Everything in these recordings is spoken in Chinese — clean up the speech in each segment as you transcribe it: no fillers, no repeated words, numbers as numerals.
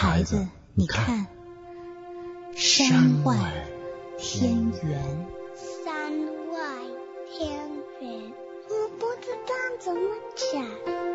孩子，你看，山外天圆。 山外天圆，我不知道怎么讲。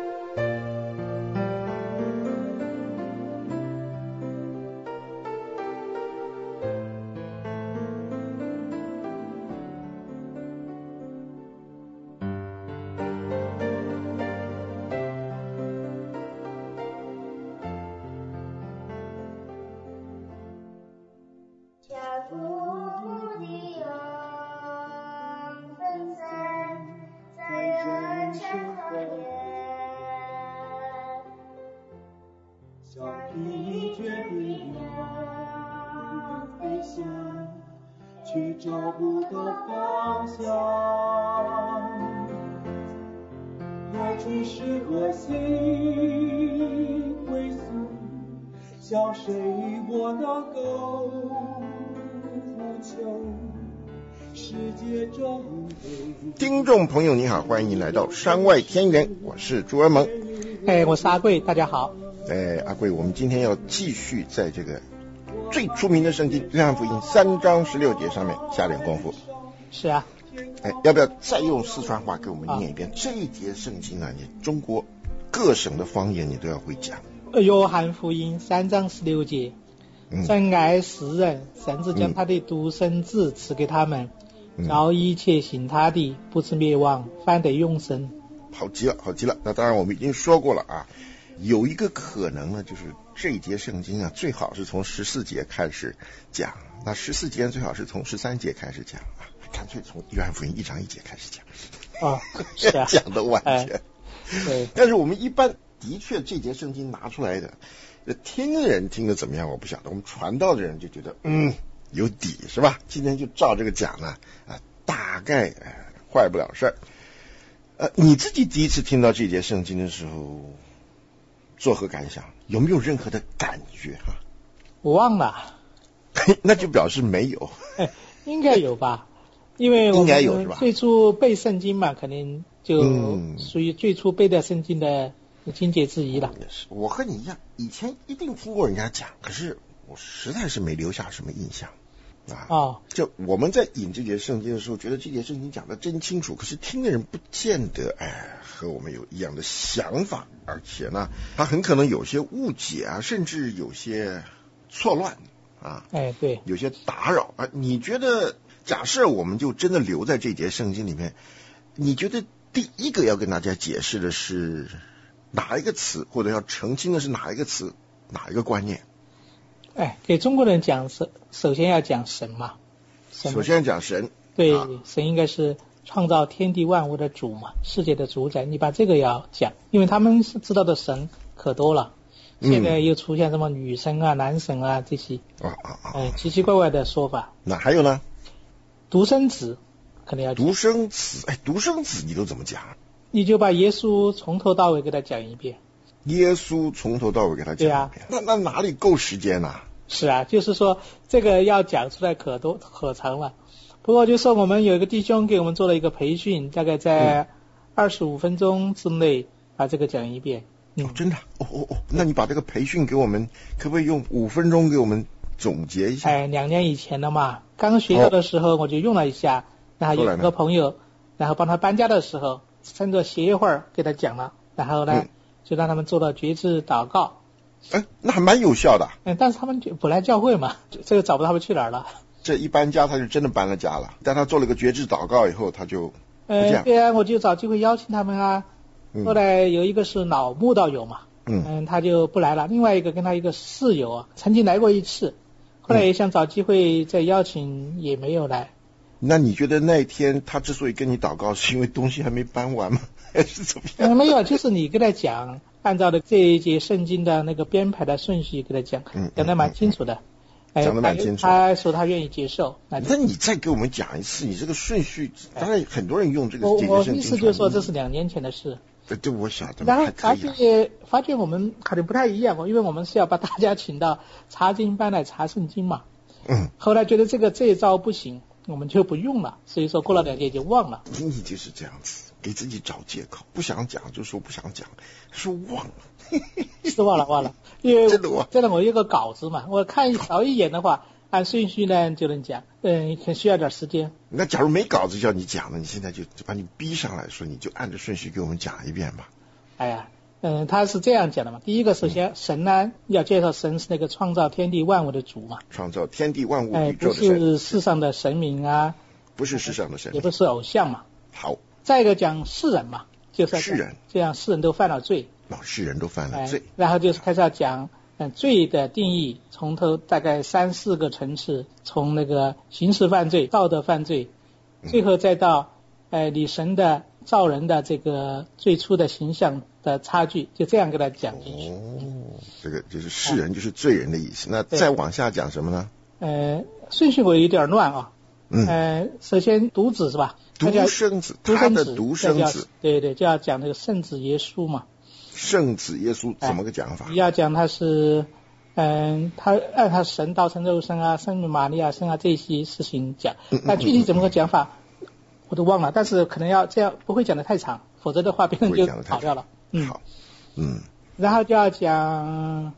去找不到方向，来去是何心归宿，向谁我能够呼求？世界中听众朋友你好，欢迎来到山外天圆，我是朱文萌。 我是阿贵，大家好。 阿贵，我们今天要继续在这个最出名的圣经约翰福音3章16节上面下点功夫。 是啊。 要不要再用四川话给我们念一遍这一节圣经啊？你中国各省的方言你都要会讲。 约翰福音3章16节，神爱世人，甚至将他的独生子赐给他们，叫一切信他的不至灭亡，反得永生。 好极了，好极了。那当然我们已经说过了啊，有一个可能呢，就是这一节圣经啊，最好是从14节开始讲，那14节最好是从13节开始讲啊，干脆从约翰福音1章1节开始讲啊， 是啊， 讲得完全。 对。 但是我们一般的确这节圣经拿出来的，听的人听得怎么样我不晓得，我们传道的人就觉得有底是吧？今天就照这个讲呢，大概坏不了事儿。你自己第一次听到这节圣经的时候作何感想？有没有任何的感觉哈？ 我忘了。 那就表示没有。 应该有吧，因为我们最初背圣经嘛，肯定就属于最初背的圣经的经节之一了。 也是，我和你一样，以前一定听过人家讲，可是我实在是没留下什么印象啊。就我们在引这节圣经的时候，觉得这节圣经讲的真清楚，可是听的人不见得和我们有一样的想法，而且呢，他很可能有些误解啊，甚至有些错乱啊。 对， 有些打扰啊。你觉得，假设我们就真的留在这节圣经里面，你觉得第一个要跟大家解释的是哪一个词，或者要澄清的是哪一个词，哪一个观念？ 给中国人讲首先要讲神嘛。 首先讲神。 对，神应该是创造天地万物的主嘛，世界的主宰，你把这个要讲，因为他们是知道的神可多了。现在又出现什么女神啊、男神啊这些奇奇怪怪的说法。 那还有呢？ 独生子可能要讲。 独生子，独生子你都怎么讲？ 你就把耶稣从头到尾给他讲一遍。 耶稣从头到尾给他讲一遍。那哪里够时间啊？ 是啊，就是说这个要讲出来可长了。不过就说我们有一个弟兄给我们做了一个培训，大概在25分钟之内把这个讲一遍。 真的？那你把这个培训给我们，可不可以用5分钟给我们总结一下 ？2年以前的嘛，刚学到的时候我就用了一下，然后有个朋友，然后帮他搬家的时候趁着歇一会儿给他讲了，然后呢就让他们做了决志祷告。 那还蛮有效的。 但是他们就不来教会嘛，这个找不到他们去哪儿了。 这一搬家他就真的搬了家了，但他做了个决志祷告以后他就不这样。 对啊，我就找机会邀请他们啊。后来有一个是老慕道友嘛，他就不来了。另外一个跟他一个室友啊，曾经来过一次，后来也想找机会再邀请，也没有来。 那你觉得那一天他之所以跟你祷告，是因为东西还没搬完吗？还是怎么样？ 没有，就是你跟他讲，按照的这一节圣经的那个编排的顺序跟他讲，讲得蛮清楚的。 讲得蛮清楚。 他说他愿意接受。那你再给我们讲一次，你这个顺序，当然很多人用这个节圣经。 我意思就是说，这是2年前的事。 这我晓得。 然后发觉我们可能不太一样，因为我们是要把大家请到查经班来查圣经嘛。后来觉得这一招不行，我们就不用了，所以说过了2年就忘了。 你就是这样子。 给自己找借口，不想讲就说不想讲，说忘了， 是忘了，因为真的忘。 真的我有个稿子嘛，我看少一眼的话，按顺序呢就能讲，很需要点时间。 那假如没稿子叫你讲了，你现在就把你逼上来说，你就按着顺序给我们讲一遍吧。 哎呀，他是这样讲的嘛。第一个，首先神呢要介绍神是那个创造天地万物的主嘛， 创造天地万物宇宙不的神， 是世上的神明啊， 不是世上的神， 也不是偶像嘛。 好， 再一个讲世人嘛，就是世人， 这样世人都犯了罪， 世人都犯了罪， 然后就是开始要讲罪的定义，从头大概3-4个层次，从那个刑事犯罪、道德犯罪，最后再到你神的造人的这个最初的形象的差距，就这样给他讲进去。 这个就是世人就是罪人的意思。那再往下讲什么呢？ 顺序我有点乱啊。首先独子是吧？ 独生子，他的独生子， 对，就要讲那个圣子耶稣嘛。 圣子耶稣怎么个讲法？ 要讲他是，他按他神道成肉身啊，圣母玛利亚生啊这些事情讲，但具体怎么个讲法我都忘了，但是可能要这样，不会讲得太长，否则的话别人就跑掉了。 好， 然后就要讲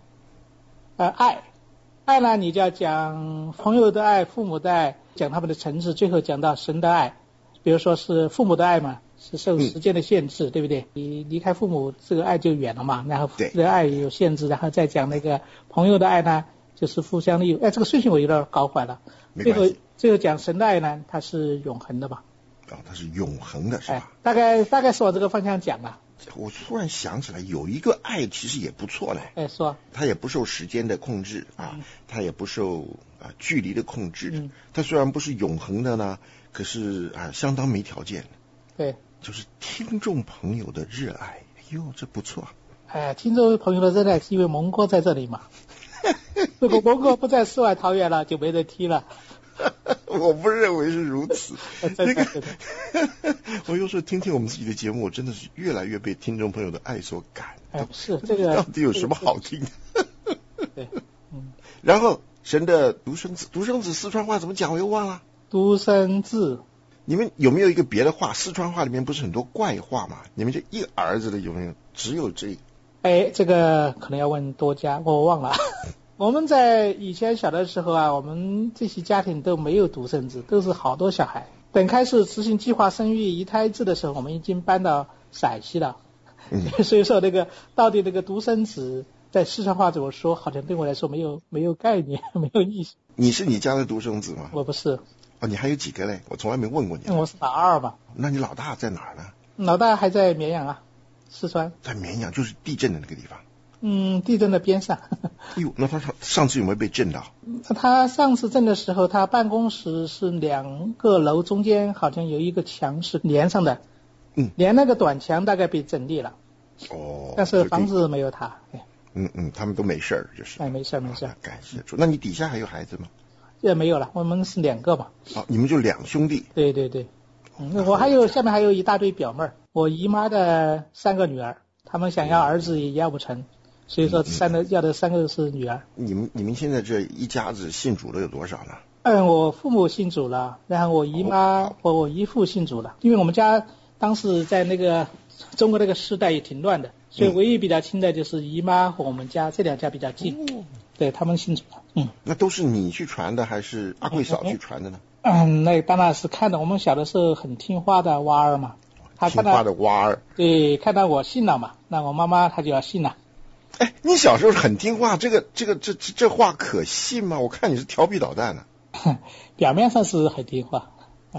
爱呢，你就要讲朋友的爱、父母的爱，讲他们的层次，最后讲到神的爱。比如说是父母的爱嘛，是受时间的限制，对不对？你离开父母，这个爱就远了嘛。然后父母的爱也有限制，然后再讲那个朋友的爱呢，就是互相利用。这个顺序我有点搞混了。最后讲神的爱呢，它是永恒的嘛。 它是永恒的，是吧？ 大概是往这个方向讲了。 我突然想起来，有一个爱其实也不错嘞。 说它也不受时间的控制啊，它也不受距离的控制。它虽然不是永恒的呢，可是相当没条件。 对， 就是听众朋友的热爱。这不错。 听众朋友的热爱是因为蒙哥在这里嘛。如果蒙哥不在世外桃源了，就没人听了。 我不认为是如此。我有时候听我们自己的节目，我真的是越来越被听众朋友的爱所感。 是这个到底有什么好听的？ 对， 然后神的独生子四川话怎么讲我又忘了。 独生子， 你们有没有一个别的话？四川话里面不是很多怪话吗？你们这一个儿子的有没有？只有这个？ 这个可能要问多家，我忘了。我们在以前小的时候我们这些家庭都没有独生子，都是好多小孩。等开始执行计划生育一胎制的时候，我们已经搬到陕西了。所以说到底那个独生子在四川话怎么说，好像对我来说没有概念，没有意思。 你是你家的独生子吗？ 我不是。 你还有几个嘞？我从来没问过你。 我是老二嘛。 那你老大在哪儿呢？ 老大还在绵阳四川。 在绵阳，就是地震的那个地方。 地震的边上。 那他上次有没有被震到？ 他上次震的时候，他办公室是2个楼中间好像有一个墙是连上的，连那个短墙大概被震裂了。但是房子没有塌。 他们都没事儿，就是。 没事。 感谢主。那你底下还有孩子吗？ 没有了，我们是2个嘛。 你们就2兄弟。 对。我下面还有一大堆表妹儿，我姨妈的3个女儿，他们想要儿子也要不成。所以说要的3个是女儿。 你们现在这一家子信主的有多少呢？ 我父母信主了，然后我姨妈和我姨父信主了。因为我们家当时在那个中国那个时代也挺乱的，所以唯一比较亲的就是姨妈和我们家这2家比较近。对，他们信主了。 那都是你去传的还是阿贵嫂去传的呢？ 那当然是看到我们小的时候很听话的娃儿嘛。 听话的娃儿。 对，看到我信了嘛，那我妈妈她就要信了。 你小时候很听话，这话可信吗？我看你是调皮捣蛋呢。 表面上是很听话。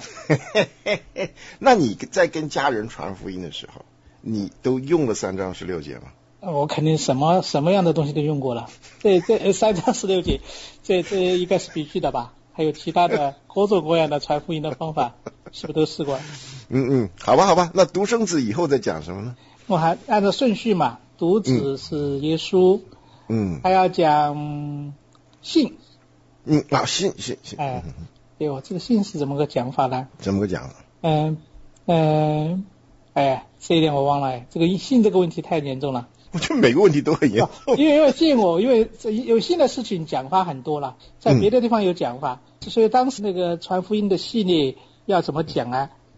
那你在跟家人传福音的时候，你都用了3章16节吗？ 我肯定什么样的东西都用过了。这3章16节，这应该是必须的吧？还有其他的各种各样的传福音的方法，是不是都试过？ 好吧。那独生子以后再讲什么呢？我还按照顺序嘛。独子是耶稣，还要讲信， 信， 对，我这个信是怎么个讲法呢？ 怎么个讲？ 这一点我忘了。这个信这个问题太严重了。 我觉得每个问题都很严重。 因为有信的事情讲法很多了，在别的地方有讲法，所以当时那个传福音的系列要怎么讲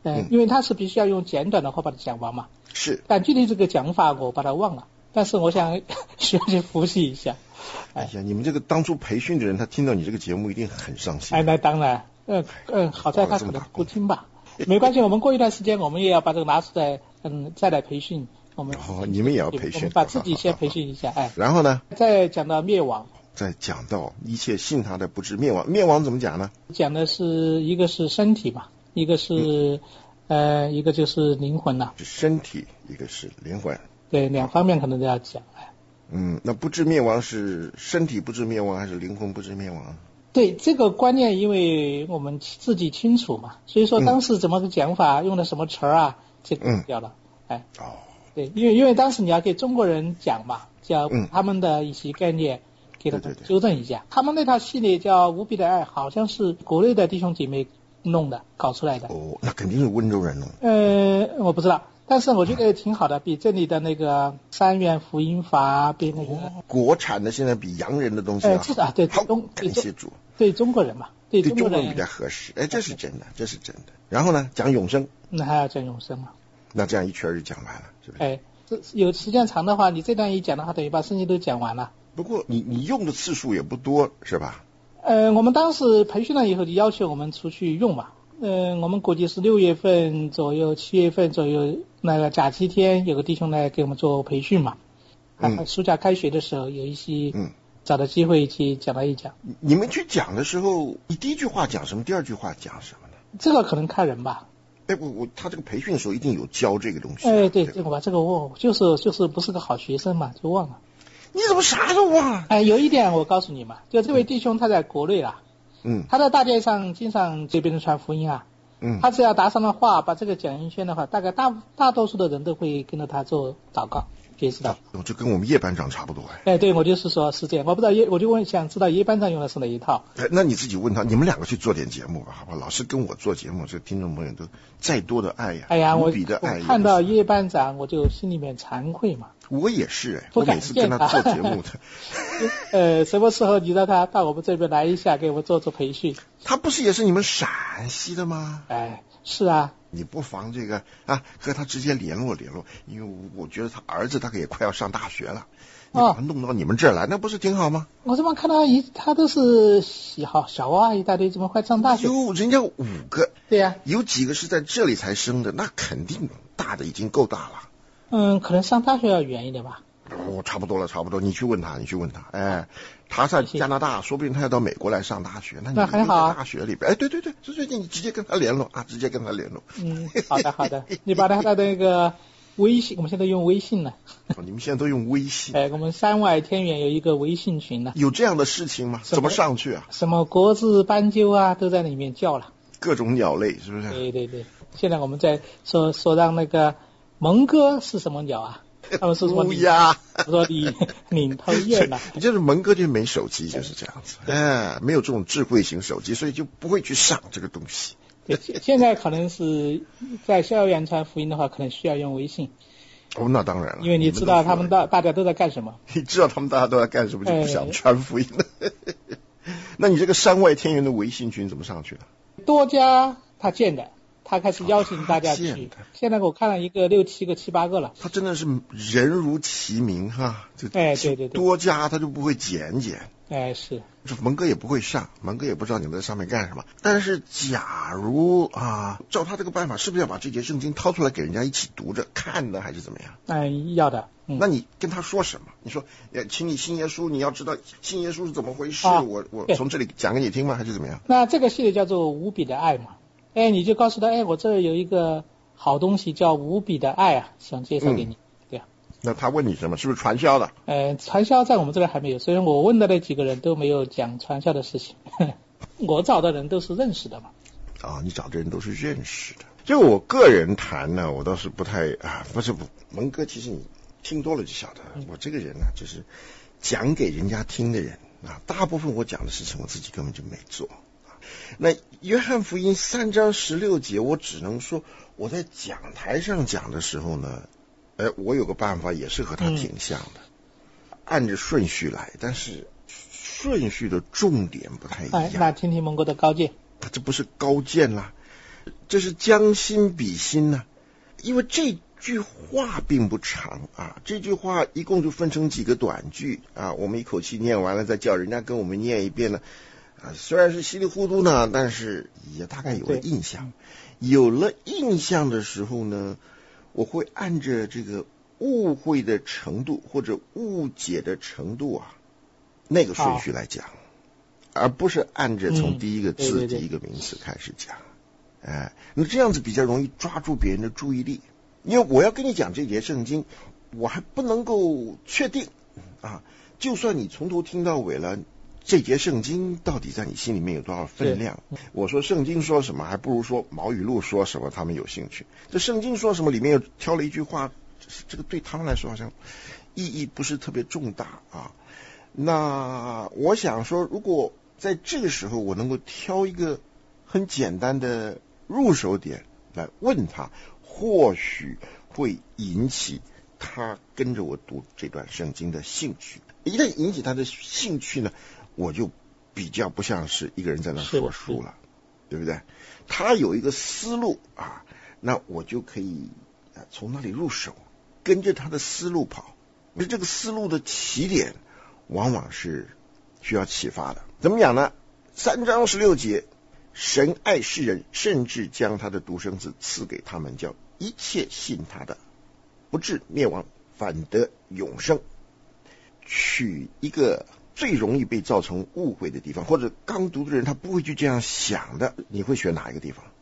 因为它是必须要用简短的话把它讲完嘛。 是。 但具体这个讲法我把它忘了，但是我想需要去复习一下。 哎呀，你们这个当初培训的人，他听到你这个节目一定很伤心。 哎，那当然，好在他可能不听吧。没关系，我们过一段时间我们也要把这个拿出来，再来培训。我们你们也要培训， 我们把自己先培训一下，哎。 然后呢？ 再讲到灭亡。 再讲到一切信他的不至灭亡，灭亡怎么讲呢？ 讲的是一个是身体嘛，一个是一个就是灵魂呐。 是身体，一个是灵魂。 对，两方面可能都要讲。 那不至灭亡是身体不至灭亡还是灵魂不至灭亡？ 对，这个观念因为我们自己清楚嘛，所以说当时怎么个讲法，用的什么词啊，这个掉了。对，因为当时你要给中国人讲嘛，叫他们的一些概念给他们纠正一下。他们那套系列叫无比的爱，好像是国内的弟兄姐妹弄的，搞出来的。 那肯定是温州人弄。 我不知道，但是我觉得挺好的，比这里的那个三元福音法比那个国产的现在比洋人的东西是的，对， 感谢主， 对中国人嘛，对中国人比较合适。这是真的，这是真的。然后呢，讲永生， 那还要讲永生嘛？ 那这样一圈就讲完了，是不是？ 这有时间长的话，你这段一讲的话，等于把圣经都讲完了。 不过你用的次数也不多，是吧？ 我们当时培训了以后就要求我们出去用嘛。我们估计是6月份左右、7月份左右，那个假期天有个弟兄来给我们做培训嘛。暑假开学的时候有一些找到机会去讲了一讲。 你们去讲的时候，你第一句话讲什么，第二句话讲什么呢？ 这个可能看人吧。 他这个培训的时候一定有教这个东西。 对，这个吧，这个我就是不是个好学生嘛，就忘了。 你怎么啥都忘了？ 有一点我告诉你嘛，就这位弟兄他在国内啦，他在大街上经常给别人传福音啊，他只要打上了话，把这个讲一圈的话，大概大多数的人都会跟着他做祷告。可以知道， 就跟我们叶班长差不多。 对，我就是说是这样，我不知道我就想知道叶班长用的是哪一套。 那你自己问他，你们两个去做点节目吧，好吧？老是跟我做节目，这听众朋友都再多的爱呀，无比的爱。 我看到叶班长，我就心里面惭愧嘛。 我也是我每次跟他做节目的。什么时候你让他到我们这边来一下，给我做培训？ 他不是也是你们陕西的吗？ 是啊。 你不妨这个和他直接联络，因为我觉得他儿子也快要上大学了，你把他弄到你们这儿来，那不是挺好吗？ 我怎么看到他都是小娃一大堆，怎么快上大学？ 人家5个， 对呀， 有几个是在这里才生的，那肯定大的已经够大了。可能上大学要远一点吧。 差不多了，你去问他。他在加拿大，说不定他要到美国来上大学，那很好啊。 大学里边，对，所以你直接跟他联络直接跟他联络。 好的，你把他的那个微信，我们现在用微信了。 你们现在都用微信？ 我们山外天远有一个微信群呢。 有这样的事情吗？怎么上去啊？ 什么国字斑鸠啊，都在里面叫了。 各种鸟类是不是？ 对。现在我们在说让那个蒙哥是什么鸟啊？他们说什么乌鸦？ 我说你领头雁了。 你就是蒙哥就没手机，就是这样子。没有这种智慧型手机，所以就不会去上这个东西。 对，现在可能是在校园传福音的话，可能需要用微信。 那当然了， 因为你知道他们大家都在干什么。 你知道他们大家都在干什么，就不想传福音了。那你这个山外天源的微信群怎么上去的？ 多家他建的。他开始邀请大家去，现在我看了一个6、7个、7、8个了。 他真的是人如其名哈， 对， 多加他就不会减。 是。 蒙哥也不会上，蒙哥也不知道你们在上面干什么。但是假如照他这个办法，是不是要把这节圣经掏出来给人家一起读着看的，还是怎么样？ 要的。 那你跟他说什么？你说请你信耶稣，你要知道信耶稣是怎么回事，我从这里讲给你听吗？还是怎么样？ 那这个系列叫做无比的爱嘛。你就告诉他，我这有一个好东西叫无比的爱啊，想介绍给你。对啊。 那他问你什么？是不是传销的？ 传销在我们这边还没有，所以我问的那几个人都没有讲传销的事情。我找的人都是认识的嘛。 你找的人都是认识的。就我个人谈呢，我倒是不太蒙哥，其实你听多了就晓得，我这个人呢，就是讲给人家听的人大部分我讲的事情我自己根本就没做。那约翰福音3章16节，我只能说我在讲台上讲的时候呢，我有个办法也是和他挺像的，按着顺序来，但是顺序的重点不太一样。 那听听蒙哥的高见。 这不是高见啦， 这是将心比心呢。因为这句话并不长啊，这句话一共就分成几个短句啊，我们一口气念完了，再叫人家跟我们念一遍呢。虽然是稀里糊涂呢，但是也大概有了印象。有了印象的时候呢，我会按着这个误会的程度或者误解的程度啊，那个顺序来讲，而不是按着从第一个字、第一个名词开始讲。那这样子比较容易抓住别人的注意力。因为我要跟你讲这节圣经，我还不能够确定啊，就算你从头听到尾了，这节圣经到底在你心里面有多少分量？我说圣经说什么，还不如说毛语录说什么，他们有兴趣。这圣经说什么里面又挑了一句话，这个对他们来说好像意义不是特别重大啊。那我想说，如果在这个时候我能够挑一个很简单的入手点来问他，或许会引起他跟着我读这段圣经的兴趣。一旦引起他的兴趣呢，我就比较不像是一个人在那说书了，对不对？他有一个思路啊，那我就可以从那里入手，跟着他的思路跑。这个思路的起点往往是需要启发的。怎么讲呢？3章16节，神爱世人，甚至将他的独生子赐给他们，叫一切信他的不至灭亡，反得永生。取一个最容易被造成误会的地方，或者刚读的人他不会去这样想的，你会选哪一个地方？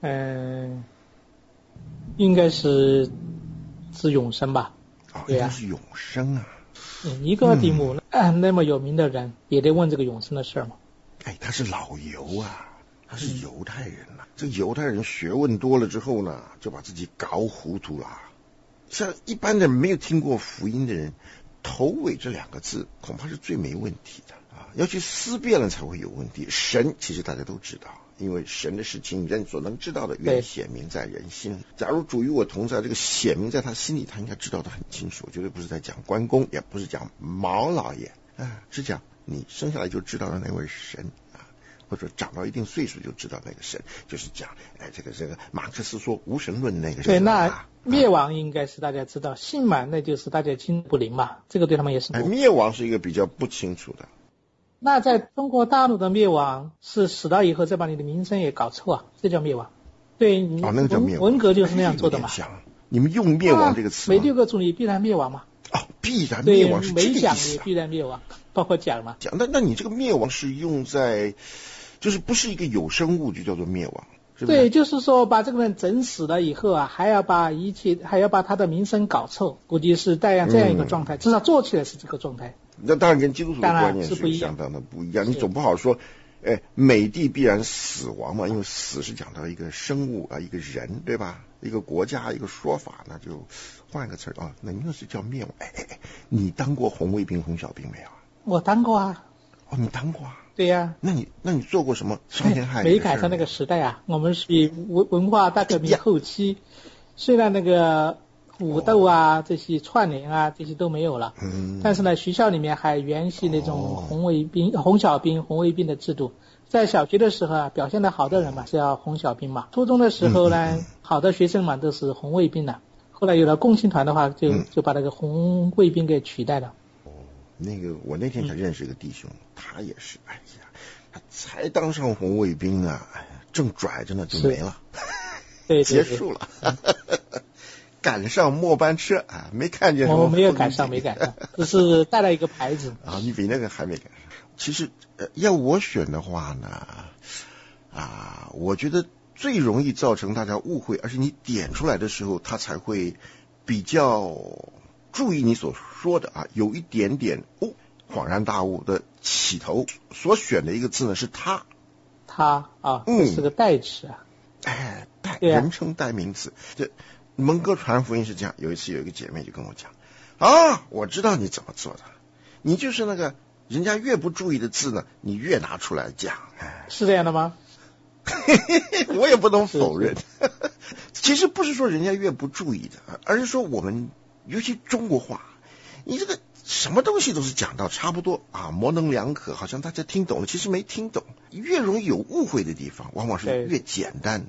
应该是指永生吧。 应该是永生啊。 尼哥底母那么有名的人也得问这个永生的事吗？ 他是老犹啊，他是犹太人啊。这犹太人学问多了之后呢，就把自己搞糊涂了。像一般的没有听过福音的人，头尾这2个字恐怕是最没问题的啊，要去思辨了才会有问题。神其实大家都知道，因为神的事情人所能知道的原显明在人心里。假如主与我同在，这个显明在他心里，他应该知道的很清楚。绝对不是在讲关公，也不是讲毛老爷是讲你生下来就知道的那位神啊，或者长到一定岁数就知道那个神，就是讲这个马克思说无神论那个神。 对，那灭亡应该是大家知道，信嘛那就是大家心不灵嘛，这个对他们也是灭亡是一个比较不清楚的。 那在中国大陆的灭亡是死了以后再把你的名声也搞臭啊，这叫灭亡。对， 那个叫灭亡。 文革就是那样做的嘛。 你们用灭亡这个词吗？ 每6个主义必然灭亡嘛。 必然灭亡是这个意思。 每讲也必然灭亡，包括讲嘛。 那你这个灭亡是用在，就是不是一个有生物就叫做灭亡，是不是？ 对，就是说把这个人整死了以后啊，还要把他的名声搞臭，估计是这样一个状态，至少做起来是这个状态。 那当然跟基督徒的观念是相当的不一样。你总不好说美帝必然死亡嘛，因为死是讲到一个生物一个人，对吧？一个国家一个说法，那就换个词那应该是叫灭亡。你当过红卫兵红小兵没有？ 我当过啊。 你当过啊？ 对呀。 那你做过什么伤天害理的事？ 没赶上那个时代啊，我们属于文化大革命后期，虽然那个武斗啊这些串联啊这些都没有了，但是呢学校里面还沿袭那种红小兵红卫兵的制度。在小学的时候表现得好的人嘛是要红小兵嘛，初中的时候呢好的学生嘛都是红卫兵的，后来有了共青团的话就把那个红卫兵给取代了。 那个我那天才认识一个弟兄，他也是他才当上红卫兵正拽着呢就没了。 对， 结束了。赶上末班车没看见什么。 我没有赶上，只是带了一个牌子。 你比那个还没赶上。其实要我选的话呢我觉得最容易造成大家误会，而且你点出来的时候他才会比较注意你所说的有一点点恍然大悟的起头，所选的一个字呢是他是个代词人称代名词。这蒙哥传福音是这样，有一次有一个姐妹就跟我讲我知道你怎么做的，你就是那个人家越不注意的字呢你越拿出来讲。 是这样的吗？ 我也不能否认。其实不是说人家越不注意的，而是说我们尤其中国话，你这个什么东西都是讲到差不多模棱两可，好像大家听懂了，其实没听懂。越容易有误会的地方往往是越简单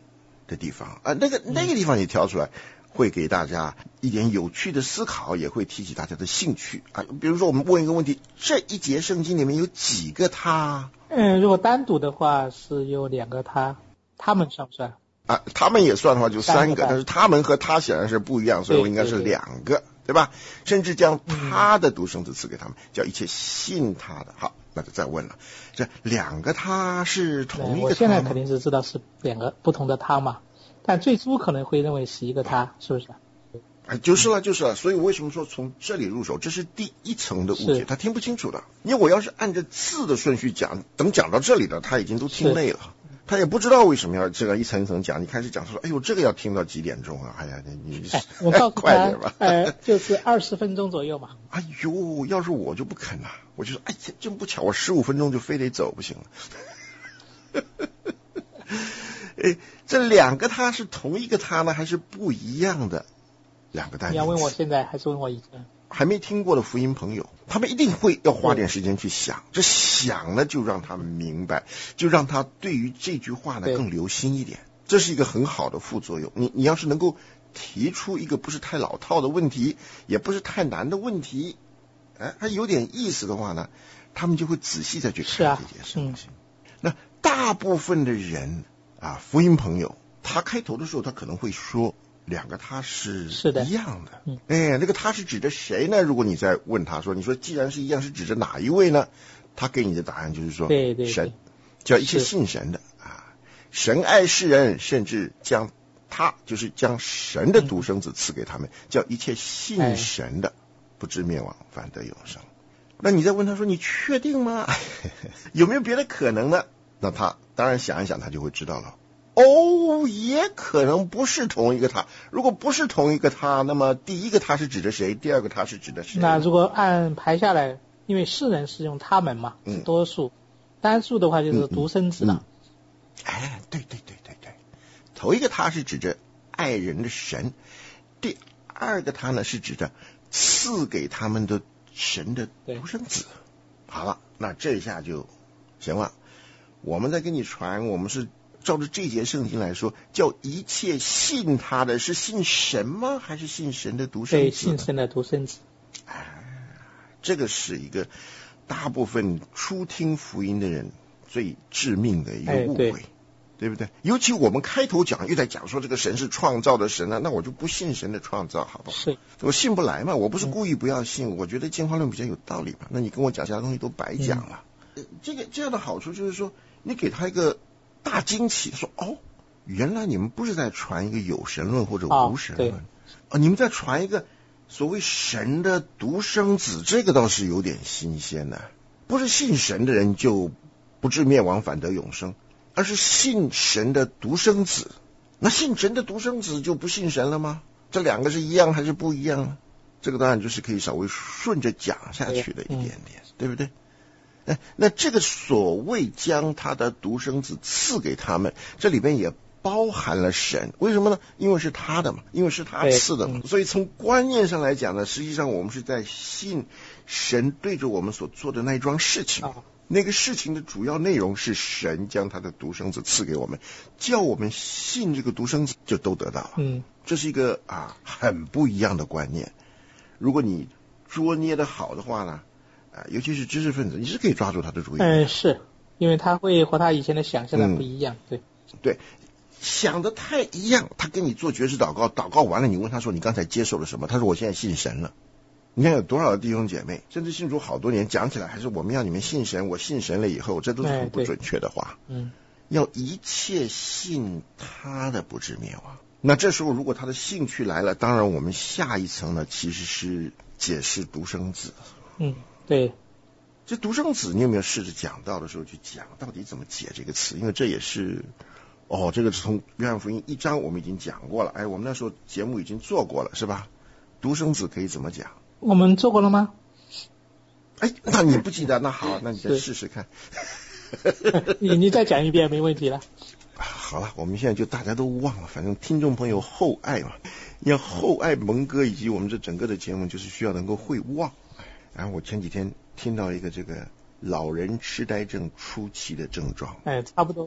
的地方啊，那个地方你挑出来，会给大家一点有趣的思考，也会提起大家的兴趣啊。比如说我们问一个问题，这一节圣经里面有几个他？ 如果单独的话是有2个他，他们算不算？ 啊，他们也算的话就3个，但是他们和他显然是不一样，所以我应该是2个，对吧？甚至将他的独生子赐给他们，叫一切信他的。好，那就再问了，这2个他是同一个他吗？ 我现在肯定是知道是2个不同的他嘛，但最初可能会认为是一个他，是不是？ 就是了，所以为什么说从这里入手，这是第一层的误解，他听不清楚的。因为我要是按着字的顺序讲，等讲到这里了，他已经都听累了。他也不知道为什么要这个一层一层讲，你开始讲说，哎呦，这个要听到几点钟啊？哎呀，你我告诉快点吧。 就是20分钟左右嘛。 哎呦，要是我就不肯了，我就说，哎，真不巧，我15分钟就非得走，不行了。哎，这2个他是同一个他呢，还是不一样的2个单词？ 你要问我现在还是问我以前？ 还没听过的福音朋友，他们一定会要花点时间去想，这想呢就让他们明白，就让他对于这句话呢更留心一点，这是一个很好的副作用。你要是能够提出一个不是太老套的问题，也不是太难的问题，还有点意思的话呢，他们就会仔细再去看这件事情。那大部分的人啊，福音朋友，他开头的时候他可能会说2个他是一样的。那个他是指着谁呢？如果你再问他说，你说既然是一样，是指着哪一位呢？他给你的答案就是说， 对神，叫一切信神的啊。神爱世人，甚至将他就是将神的独生子赐给他们，叫一切信神的不至灭亡，反得永生。那你再问他说，你确定吗？有没有别的可能呢？那他当然想一想，他就会知道了。也可能不是同一个他。如果不是同一个他，那么第一个他是指的谁？第二个他是指的谁？ 那如果按排下来，因为世人是用他们嘛，是多数，单数的话就是独生子了。 对，头一个他是指着爱人的神，第2个他呢是指着赐给他们的神的独生子。好了，那这下就行了。我们在跟你传，我们是照着这节圣经来说，叫一切信他的，是信神吗？还是信神的独生子？ 对，信神的独生子。 这个是一个大部分初听福音的人最致命的一个误会，对不对？尤其我们开头讲又在讲说这个神是创造的神那我就不信神的创造，好不好？ 是， 我信不来嘛，我不是故意不要信，我觉得进化论比较有道理嘛。那你跟我讲其他东西都白讲了。这样的好处就是说，你给他一个大惊奇，说原来你们不是在传一个有神论或者无神论，你们在传一个所谓神的独生子，这个倒是有点新鲜的。不是信神的人就不至灭亡反得永生，而是信神的独生子。那信神的独生子就不信神了吗？这2个是一样还是不一样呢？这个当然就是可以稍微顺着讲下去的一点点，对不对？那这个所谓将他的独生子赐给他们，这里边也包含了神。为什么呢？因为是他的嘛，因为是他赐的嘛。所以从观念上来讲呢，实际上我们是在信神对着我们所做的那一桩事情。那个事情的主要内容是神将他的独生子赐给我们，叫我们信这个独生子就都得到了。这是一个很不一样的观念。如果你捉捏的好的话呢，尤其是知识分子，你是可以抓住他的主意。 是因为他会和他以前的想象的不一样。 对，想的太一样，他跟你做决志祷告，祷告完了你问他说你刚才接受了什么，他说我现在信神了。你看有多少的弟兄姐妹甚至信主好多年，讲起来还是我们要你们信神，我信神了以后，这都是很不准确的话。要一切信他的不至灭亡。那这时候如果他的兴趣来了，当然我们下一层呢其实是解释独生子。 对， 这独生子你有没有试着讲到的时候去讲到底怎么解这个词？因为这也是这个是从约翰福音1章我们已经讲过了，我们那时候节目已经做过了，是吧？独生子可以怎么讲？ 我们做过了吗？ 那你不记得？那好，那你再试试看。 你再讲一遍没问题了。 好了，我们现在就大家都忘了，反正听众朋友厚爱嘛，要厚爱蒙哥以及我们这整个的节目，就是需要能够会忘。然后我前几天听到一个这个老人痴呆症初期的症状， 差不多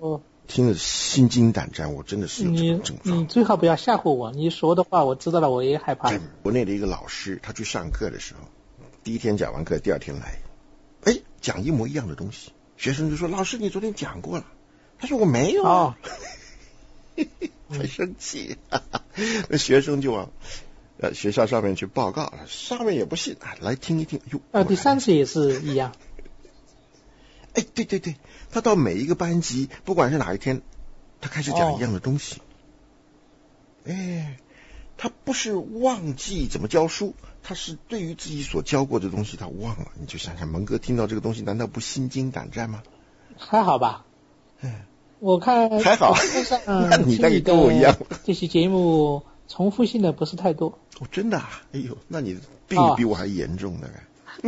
听了心惊胆战，我真的是有这种症状。 你最好不要吓唬我，你说的话我知道了，我也害怕。 国内的一个老师，他去上课的时候，第一天讲完课，第二天来，讲一模一样的东西，学生就说：“老师，你昨天讲过了。”他说：“我没有啊。”很生气，那学生就往学校上面去报告，上面也不信，来听一听。 第三次也是一样。 对，他到每一个班级，不管是哪一天，他开始讲一样的东西。他不是忘记怎么教书，他是对于自己所教过的东西他忘了。你就想想，蒙哥听到这个东西，难道不心惊胆战吗？ 还好吧。我看还好。那你大概跟我一样。 这些节目重复性的不是太多。 真的啊？那你病比我还严重的。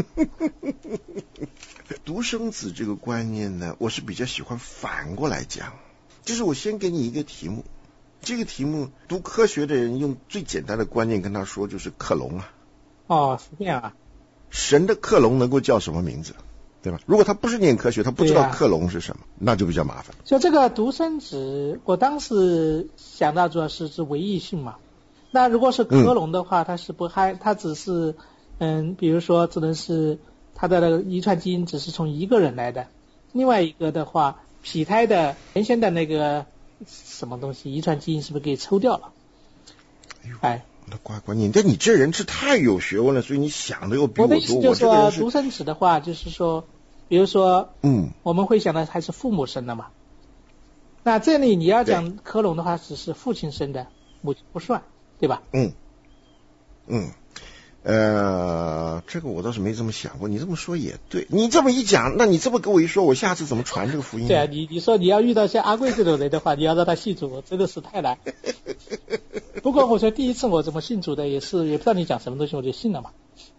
独生子这个观念呢，我是比较喜欢反过来讲，就是我先给你一个题目，这个题目读科学的人用最简单的观念跟他说，就是克隆啊。 是这样啊。 神的克隆能够叫什么名字，对吧？如果他不是念科学，他不知道克隆是什么，那就比较麻烦。 就这个独生子，我当时想到主要是指唯一性嘛。那如果是克隆的话，它是不它只是比如说只能是它的那个遗传基因只是从一个人来的，另外一个的话，胚胎的原先的那个什么东西遗传基因是不是给抽掉了？ 那乖，你这人是太有学问了，所以你想的又比我多。 我的意思就是说，独生子的话，就是说，比如说，我们会想到还是父母生的嘛。那这里你要讲克隆的话，只是父亲生的，母亲不算，对吧？ 这个我倒是没这么想过，你这么说也对。你这么一讲，那你这么跟我一说，我下次怎么传这个福音呢？ 对啊，你说你要遇到像阿贵这种人的话，你要让他信主，真的是太难。不过我说第一次我怎么信主的，也不知道你讲什么东西，我就信了嘛。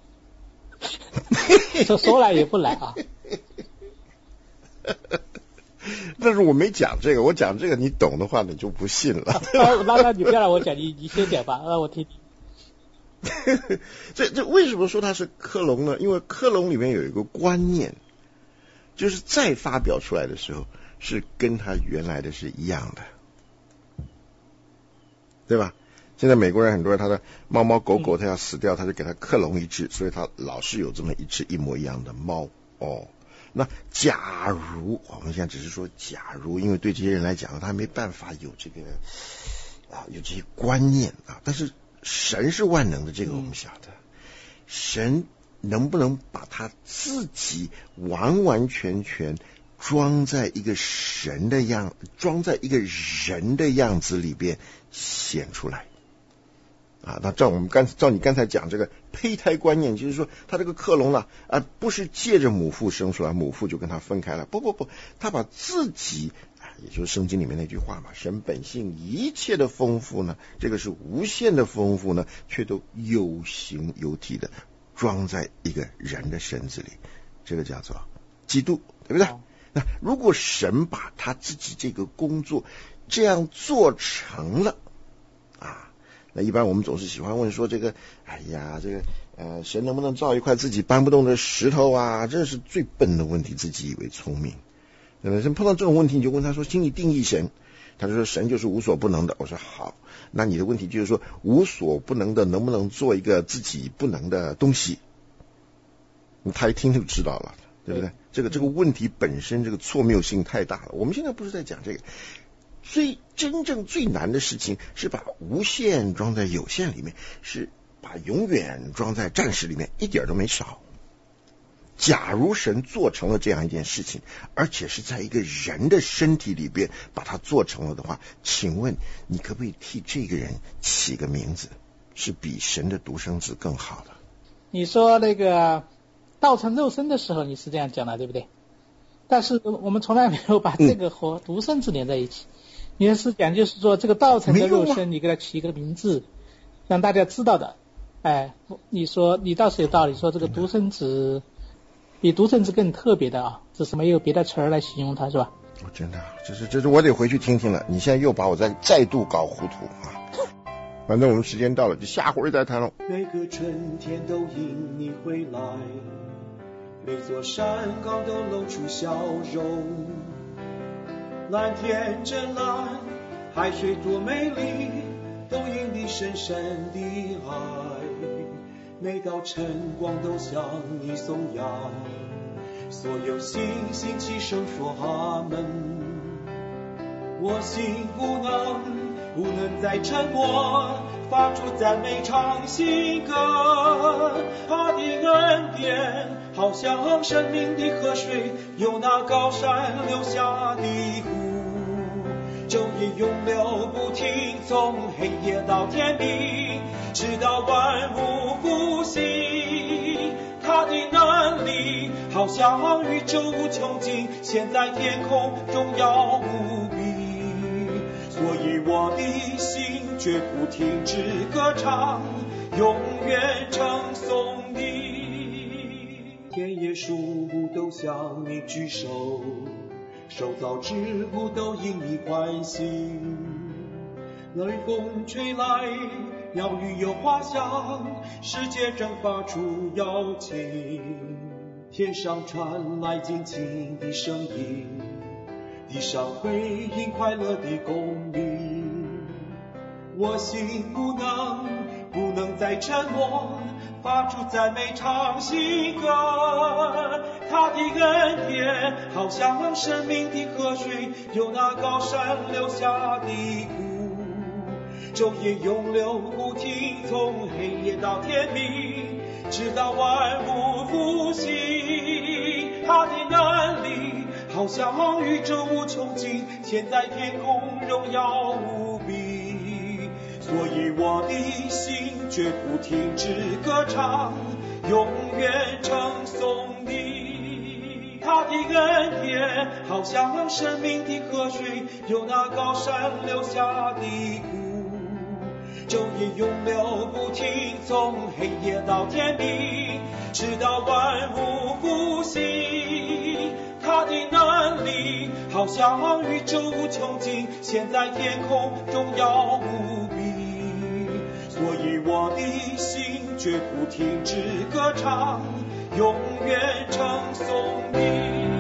说来也不来啊。 但是我没讲这个，我讲这个你懂的话，你就不信了。 那你不要让我讲，你先讲吧，让我听听。 这为什么说它是克隆呢？因为克隆里面有一个观念，就是再发表出来的时候是跟它原来的是一样的，对吧？现在美国人很多人他的猫猫狗狗他要死掉，他就给他克隆一只，所以他老是有这么一只一模一样的猫。那假如我们现在只是说假如，因为对这些人来讲他没办法有这个有这些观念但是神是万能的，这个我们晓得。神能不能把他自己完完全全装在一个装在一个人的样子里边显出来那照你刚才讲这个胚胎观念，就是说他这个克隆了不是借着母父生出来，母父就跟他分开了，不，他把自己也就是圣经里面那句话嘛，神本性一切的丰富呢，这个是无限的丰富呢，却都有形有体的装在一个人的身子里，这个叫做基督，对不对？那如果神把他自己这个工作这样做成了那一般我们总是喜欢问说这个神能不能造一块自己搬不动的石头这是最笨的问题，自己以为聪明。碰到这种问题你就问他说，请你定义神。他就说神就是无所不能的。我说好，那你的问题就是说无所不能的能不能做一个自己不能的东西？他一听就知道了，对不对？这个问题本身这个错谬性太大了。我们现在不是在讲这个，真正最难的事情是把无限装在有限里面，是把永远装在暂时里面，一点都没少。假如神做成了这样一件事情，而且是在一个人的身体里边把它做成了的话，请问你可不可以替这个人起个名字，是比神的独生子更好的？ 你说那个道成肉身的时候你是这样讲的，对不对？但是我们从来没有把这个和独生子连在一起。你是讲就是说这个道成的肉身，你给他起一个名字，让大家知道的。你说你倒是有道理，说这个独生子比独生子更特别的只是没有别的词儿来形容它，是吧？ 真的，这是我得回去听听了。你现在又把我再度搞糊涂反正我们时间到了，就下回再谈了。 每个春天都因你回来，每座山岗都露出笑容。 蓝天真蓝，海水多美丽，都因你深深的爱。每道晨光都向你颂扬，所有星星齐声说阿门。我心不能再沉默，发出赞美唱新歌。他的恩典好像生命的河水，由那高山流下的湖，昼夜永流不停，从黑夜到天明，直到万物复兴。他的能力好像宇宙无穷尽，现在天空荣耀无比。所以我的心绝不停止歌唱，永远称颂你。田野树木都向你举手，受造之物都因你欢喜。雷风吹来，鸟语有花香，世界正发出邀请。天上传来尽情的声音，地上回应快乐的公鸣。我心不能再沉默，发出赞美唱新歌。他的恩典好像生命的河水，由那高山流下的湖，昼夜永流不停，从黑夜到天明，直到万物复兴。他的能力好像宇宙无穷尽，现在天空荣耀无比。所以我的心绝不停止歌唱，永远称颂你。他的恩典好像生命的河水，由那高山流下的湖，昼夜永流不停，从黑夜到天明，直到万物复兴。他的能力好像宇宙无穷尽，现在天空荣耀无比。所以我的心绝不停止歌唱，永远称颂你。